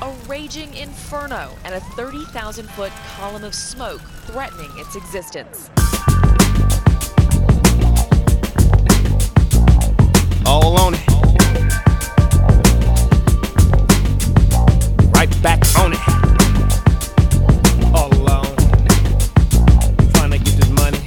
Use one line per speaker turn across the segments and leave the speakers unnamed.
a raging inferno and a 30,000-foot column of smoke threatening its existence.
All on it. Right back on it. All alone. Trying to get this money.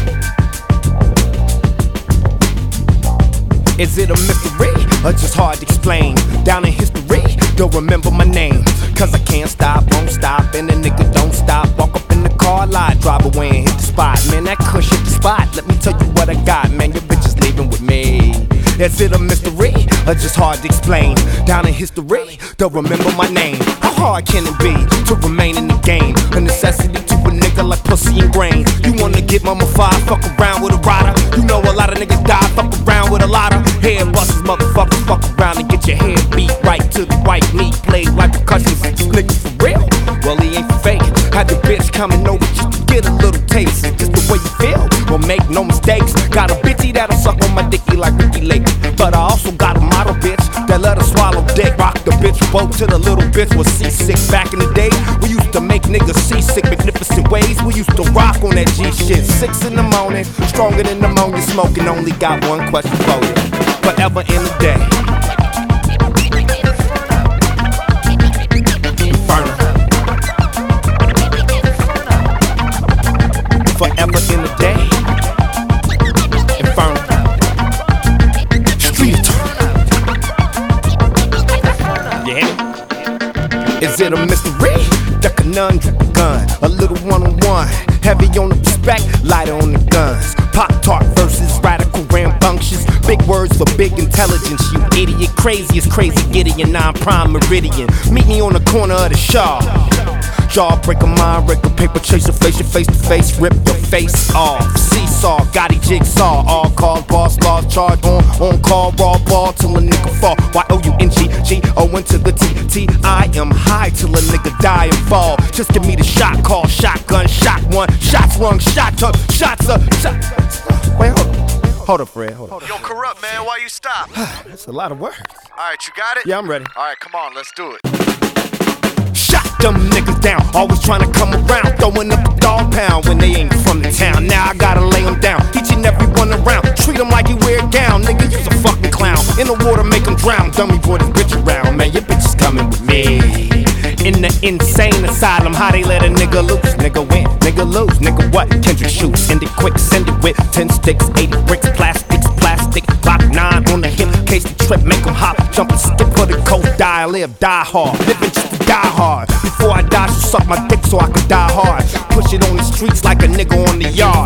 Is it a mystery or just hard to explain? Down in history, don't remember my name. Cause I can't stop, won't stop, and the nigga don't stop. Walk up in the car lot, drive away and hit the spot. Man, that kush hit the spot. Let me tell you what I got, man. Your bitch is leaving with me. Is it a mystery or just hard to explain? Down in history, don't remember my name. How hard can it be to remain in the game? A necessity to a nigga like pussy and grain. You wanna get mummified, fuck around with a rider. You know a lot of niggas die, fuck around with a lot of head busters, motherfuckers. Fuck around and get your head beat right to the white meat. Played like percussion, nigga for real. Well, he ain't fake. Had the bitch coming over just to get a little taste. Just the way you feel, well, make no mistakes. Got a bitchy that'll suck on my dicky like Ricky Lake. But I also got a model bitch that let her swallow dick. Rock the bitch boat till the little bitch was seasick. Back in the day, we used to make niggas seasick magnificent ways. We used to rock on that G shit. 6 in the morning, stronger than pneumonia smoking. Only got one question for you. Forever in the day. Inferno. Forever in the day. Inferno. Street. Yeah. Is it a mystery? The conundrum gun. A little one-on-one. Heavy on the respect, lighter on the guns. Pop-tart versus radical rambunctious. Big words for big intelligence, you idiot. Crazy as crazy Gideon, 9 prime meridian. Meet me on the corner of the Shaw. Jawbreaker, mind breaker, paper chaser, face your face to face, rip your face off. Seesaw, Gotti jigsaw, all cars, boss laws, charge on call, raw ball till a nigga fall. Y-O-U-N-G-G-O into the T-T. I am high till a nigga die and fall. Just give me the shot call, shotgun, shot one, shots rung, shot up, shots up, shot. Wait, hold up. Hold up, Fred, hold up.
Yo, Corrupt, man, why you stop?
That's a lot of words.
Alright, you got it?
Yeah, I'm ready.
Alright, come on, let's do it.
Shot them niggas down, always trying to come around, throwing up a dog pound when they ain't from the town. Now I gotta lay them down, each and every one around. Treat them like you wear a gown, nigga, you's a fucking clown. In the water, make them drown, dummy boy, this bitch around. Man, your bitch is coming with me. In the insane asylum, how they let a nigga loose? Nigga win, nigga lose, nigga what? Kendrick shoots, send it quick, send it with 10 sticks, 80 bricks, plastic, Glock 9 on the hip, case the trip, make them hop, jump and skip for the coast, die, live, die hard, living just to die hard. Before I die, she suck my dick so I can die hard. Push it on the streets like a nigga on the yard.